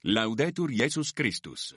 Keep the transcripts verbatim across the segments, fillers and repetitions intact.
Laudetur Jesus Christus.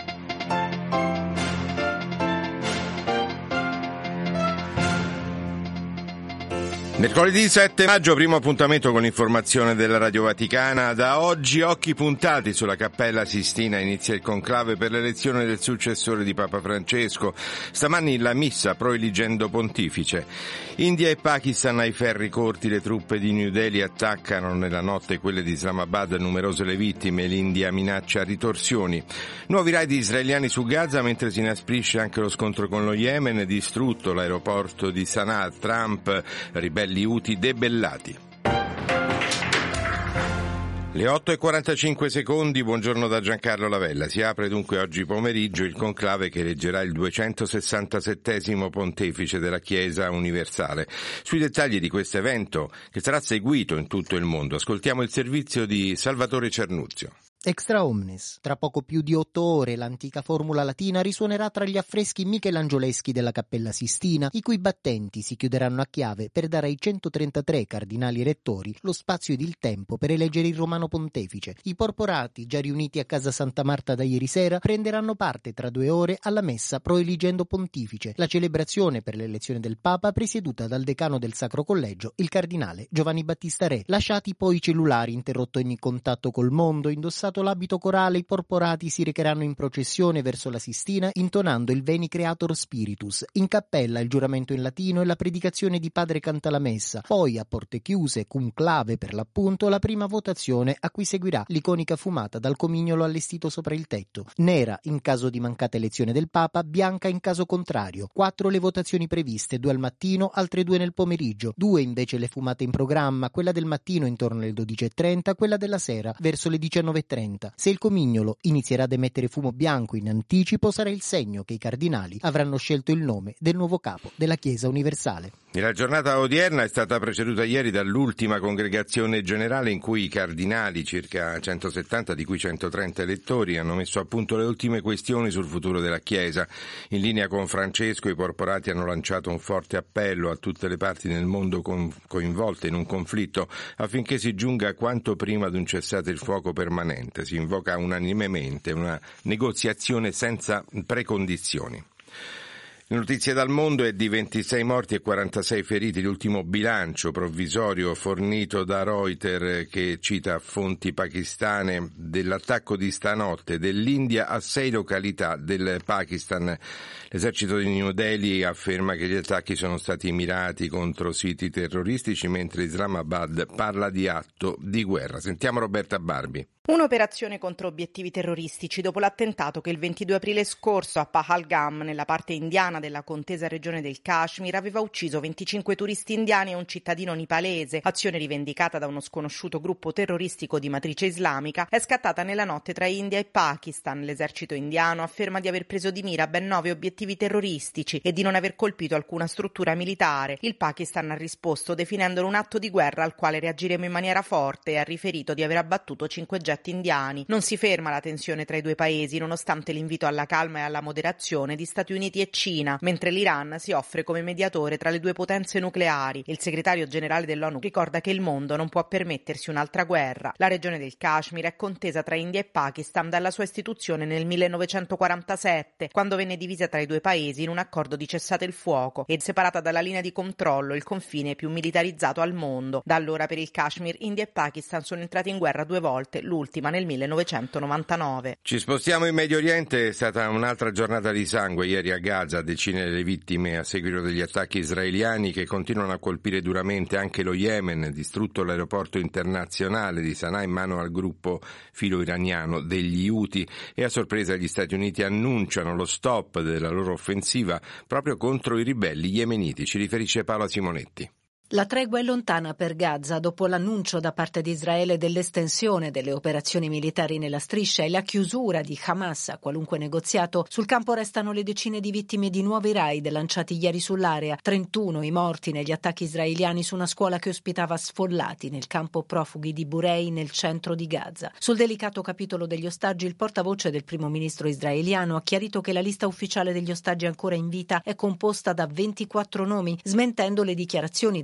Mercoledì sette maggio, primo appuntamento con l'informazione della Radio Vaticana. Da oggi occhi puntati sulla Cappella Sistina, inizia il conclave per l'elezione del successore di Papa Francesco. Stamani la missa proeligendo pontifice. India e Pakistan ai ferri corti, le truppe di New Delhi attaccano nella notte quelle di Islamabad, numerose le vittime, l'India minaccia ritorsioni. Nuovi raid israeliani su Gaza mentre si inasprisce anche lo scontro con lo Yemen, distrutto l'aeroporto di Sana'a, Trump, ribelli Houthi debellati. Le otto e quarantacinque secondi, buongiorno da Giancarlo Lavella. Si apre dunque oggi pomeriggio il conclave che eleggerà il duecentosessantasettesimo pontefice della Chiesa universale. Sui dettagli di questo evento, che sarà seguito in tutto il mondo, ascoltiamo il servizio di Salvatore Cernuzio. Extra omnes. Tra poco più di otto ore l'antica formula latina risuonerà tra gli affreschi michelangioleschi della Cappella Sistina, i cui battenti si chiuderanno a chiave per dare ai centotrentatré cardinali rettori lo spazio ed il tempo per eleggere il romano pontefice. I porporati, già riuniti a casa Santa Marta da ieri sera, prenderanno parte tra due ore alla messa proeligendo pontifice, la celebrazione per l'elezione del Papa presieduta dal decano del Sacro Collegio, il cardinale Giovanni Battista Re. Lasciati poi i cellulari, interrotto ogni contatto col mondo, indossato l'abito corale, i porporati si recheranno in processione verso la Sistina intonando il Veni Creator Spiritus. In cappella il giuramento in latino e la predicazione di Padre Cantalamessa. Poi a porte chiuse, conclave per l'appunto, la prima votazione a cui seguirà l'iconica fumata dal comignolo allestito sopra il tetto. Nera in caso di mancata elezione del Papa, bianca in caso contrario. Quattro le votazioni previste, due al mattino, altre due nel pomeriggio. Due invece le fumate in programma, quella del mattino intorno alle dodici e trenta, quella della sera verso le diciannove e trenta. Se il comignolo inizierà ad emettere fumo bianco in anticipo, sarà il segno che i cardinali avranno scelto il nome del nuovo capo della Chiesa universale. La giornata odierna è stata preceduta ieri dall'ultima congregazione generale in cui i cardinali, circa centosettanta di cui centotrenta elettori, hanno messo a punto le ultime questioni sul futuro della Chiesa. In linea con Francesco, i porporati hanno lanciato un forte appello a tutte le parti del mondo coinvolte in un conflitto affinché si giunga quanto prima ad un cessate il fuoco permanente. Si invoca unanimemente una negoziazione senza precondizioni. Notizie dal mondo è di ventisei morti e quarantasei feriti, l'ultimo bilancio provvisorio fornito da Reuters, che cita fonti pakistane, dell'attacco di stanotte dell'India a sei località del Pakistan. L'esercito di New Delhi afferma che gli attacchi sono stati mirati contro siti terroristici, mentre Islamabad parla di atto di guerra. Sentiamo Roberta Barbi. Un'operazione contro obiettivi terroristici dopo l'attentato che il ventidue aprile scorso a Pahalgam, nella parte indiana della contesa regione del Kashmir, aveva ucciso venticinque turisti indiani e un cittadino nipalese. Azione rivendicata da uno sconosciuto gruppo terroristico di matrice islamica, è scattata nella notte tra India e Pakistan. L'esercito indiano afferma di aver preso di mira ben nove obiettivi terroristici e di non aver colpito alcuna struttura militare. Il Pakistan ha risposto definendolo un atto di guerra al quale reagiremo in maniera forte e ha riferito di aver abbattuto cinque jet indiani. Non si ferma la tensione tra i due paesi, nonostante l'invito alla calma e alla moderazione di Stati Uniti e Cina, mentre l'Iran si offre come mediatore tra le due potenze nucleari. Il segretario generale dell'ONU ricorda che il mondo non può permettersi un'altra guerra. La regione del Kashmir è contesa tra India e Pakistan dalla sua istituzione nel millenovecentoquarantasette, quando venne divisa tra i due paesi in un accordo di cessate il fuoco e separata dalla linea di controllo, il confine più militarizzato al mondo. Da allora per il Kashmir India e Pakistan sono entrati in guerra due volte, l'ultima nel millenovecentonovantanove. Ci spostiamo in Medio Oriente. È stata un'altra giornata di sangue ieri a Gaza, decine le vittime a seguito degli attacchi israeliani che continuano a colpire duramente anche lo Yemen, distrutto l'aeroporto internazionale di Sana'a in mano al gruppo filo-iraniano degli Houthi, e a sorpresa gli Stati Uniti annunciano lo stop della loro offensiva proprio contro i ribelli yemeniti. Ci riferisce Paola Simonetti. La tregua è lontana per Gaza dopo l'annuncio da parte di Israele dell'estensione delle operazioni militari nella striscia e la chiusura di Hamas a qualunque negoziato. Sul campo restano le decine di vittime di nuovi raid lanciati ieri sull'area, trentuno i morti negli attacchi israeliani su una scuola che ospitava sfollati nel campo profughi di Burei nel centro di Gaza. Sul delicato capitolo degli ostaggi, il portavoce del primo ministro israeliano ha chiarito che la lista ufficiale degli ostaggi ancora in vita è composta da ventiquattro nomi, smentendo le dichiarazioni del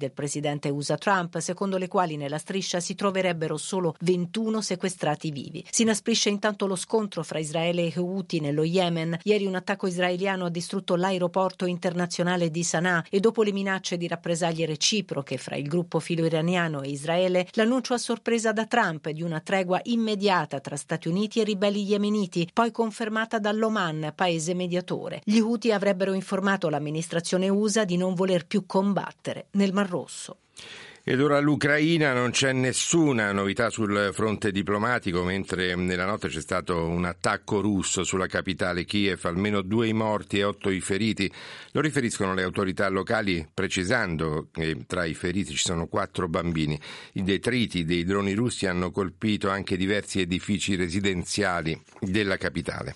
del presidente U S A Trump, secondo le quali nella striscia si troverebbero solo ventuno sequestrati vivi. Si inasprisce intanto lo scontro fra Israele e Houthi nello Yemen. Ieri un attacco israeliano ha distrutto l'aeroporto internazionale di Sana'a e dopo le minacce di rappresaglie reciproche fra il gruppo filo-iraniano e Israele, l'annuncio a sorpresa da Trump di una tregua immediata tra Stati Uniti e ribelli yemeniti, poi confermata dall'Oman, paese mediatore. Gli Houthi avrebbero informato l'amministrazione U S A di non voler più combattere nel Mar Rosso. Ed ora l'Ucraina, non c'è nessuna novità sul fronte diplomatico, mentre nella notte c'è stato un attacco russo sulla capitale Kiev, almeno due i morti e otto i feriti. Lo riferiscono le autorità locali, precisando che tra i feriti ci sono quattro bambini. I detriti dei droni russi hanno colpito anche diversi edifici residenziali della capitale.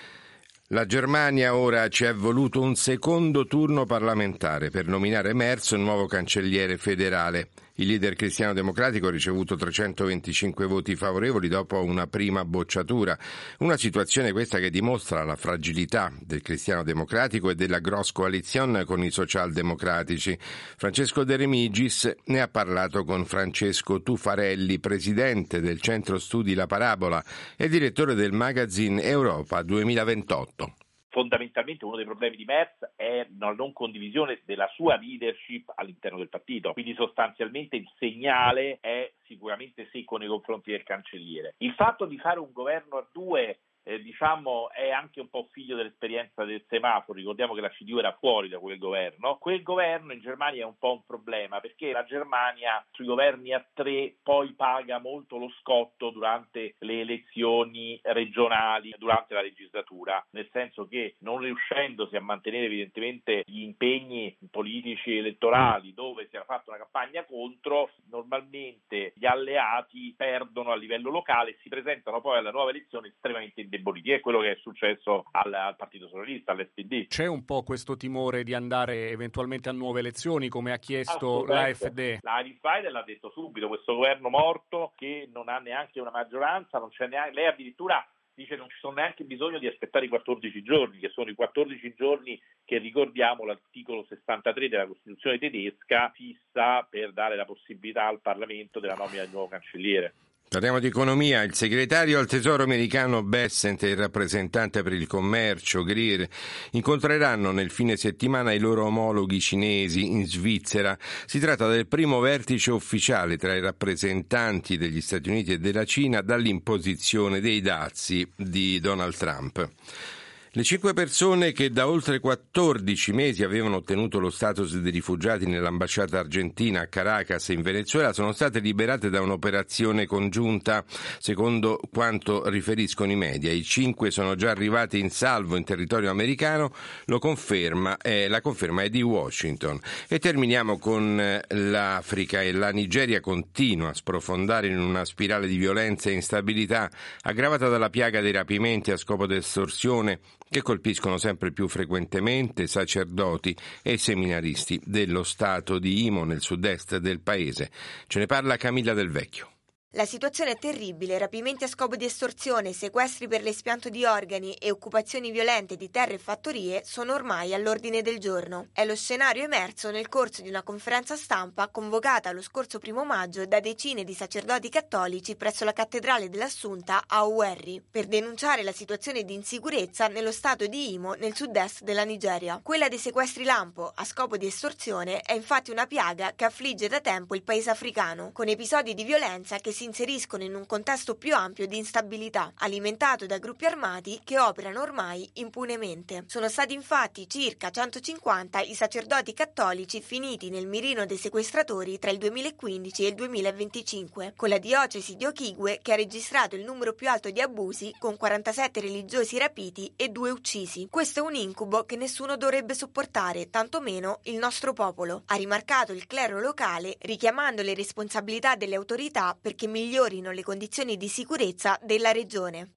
La Germania ora ci è voluto un secondo turno parlamentare per nominare Merz nuovo cancelliere federale. Il leader cristiano-democratico ha ricevuto trecentoventicinque voti favorevoli dopo una prima bocciatura. Una situazione questa che dimostra la fragilità del cristiano-democratico e della Gross Coalition con i socialdemocratici. Francesco De Remigis ne ha parlato con Francesco Tufarelli, presidente del Centro Studi La Parabola e direttore del magazine Europa duemilaventotto. Fondamentalmente uno dei problemi di Merz è la non condivisione della sua leadership all'interno del partito, quindi sostanzialmente il segnale è sicuramente secco nei confronti del cancelliere. Il fatto di fare un governo a due Eh, diciamo è anche un po' figlio dell'esperienza del semaforo. Ricordiamo che la C D U era fuori da quel governo. Quel governo in Germania è un po' un problema, perché la Germania sui governi a tre poi paga molto lo scotto durante le elezioni regionali, durante la legislatura, nel senso che non riuscendosi a mantenere evidentemente gli impegni politici elettorali dove si era fatta una campagna contro, normalmente gli alleati perdono a livello locale e si presentano poi alla nuova elezione estremamente indeboliti. È quello che è successo al, al Partito Socialista, all'S P D. C'è un po' questo timore di andare eventualmente a nuove elezioni, come ha chiesto l'A F D? La Alice Weidel l'ha detto subito, questo governo morto che non ha neanche una maggioranza, non c'è neanche, lei addirittura dice non ci sono neanche bisogno di aspettare i quattordici giorni, che sono i quattordici giorni che, ricordiamo, l'articolo sessantatré della Costituzione tedesca fissa per dare la possibilità al Parlamento della nomina del nuovo cancelliere. Parliamo di economia. Il segretario al Tesoro americano Bessent e il rappresentante per il commercio Greer incontreranno nel fine settimana i loro omologhi cinesi in Svizzera. Si tratta del primo vertice ufficiale tra i rappresentanti degli Stati Uniti e della Cina dall'imposizione dei dazi di Donald Trump. Le cinque persone che da oltre quattordici mesi avevano ottenuto lo status di rifugiati nell'ambasciata argentina a Caracas in Venezuela sono state liberate da un'operazione congiunta, secondo quanto riferiscono i media. I cinque sono già arrivati in salvo in territorio americano, lo conferma, eh, la conferma è di Washington. E terminiamo con l'Africa e la Nigeria continua a sprofondare in una spirale di violenza e instabilità aggravata dalla piaga dei rapimenti a scopo di estorsione che colpiscono sempre più frequentemente sacerdoti e seminaristi dello stato di Imo nel sud-est del paese. Ce ne parla Camilla Del Vecchio. La situazione è terribile, rapimenti a scopo di estorsione, sequestri per l'espianto di organi e occupazioni violente di terre e fattorie sono ormai all'ordine del giorno. È lo scenario emerso nel corso di una conferenza stampa convocata lo scorso primo maggio da decine di sacerdoti cattolici presso la cattedrale dell'Assunta a Owerri per denunciare la situazione di insicurezza nello stato di Imo nel sud-est della Nigeria. Quella dei sequestri lampo a scopo di estorsione è infatti una piaga che affligge da tempo il paese africano, con episodi di violenza che si inseriscono in un contesto più ampio di instabilità, alimentato da gruppi armati che operano ormai impunemente. Sono stati infatti circa centocinquanta i sacerdoti cattolici finiti nel mirino dei sequestratori tra il duemilaquindici e il duemilaventicinque, con la diocesi di Okigwe che ha registrato il numero più alto di abusi, con quarantasette religiosi rapiti e due uccisi. Questo è un incubo che nessuno dovrebbe sopportare, tantomeno il nostro popolo, ha rimarcato il clero locale, richiamando le responsabilità delle autorità perché migliorino le condizioni di sicurezza della regione.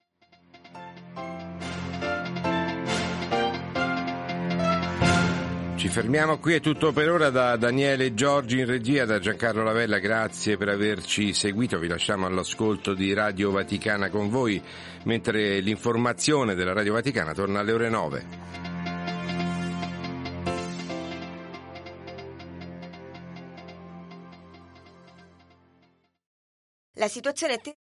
Ci fermiamo qui, è tutto per ora da Daniele Giorgi in regia, da Giancarlo Lavella, grazie per averci seguito, vi lasciamo all'ascolto di Radio Vaticana con voi, mentre l'informazione della Radio Vaticana torna alle ore nove. La situazione è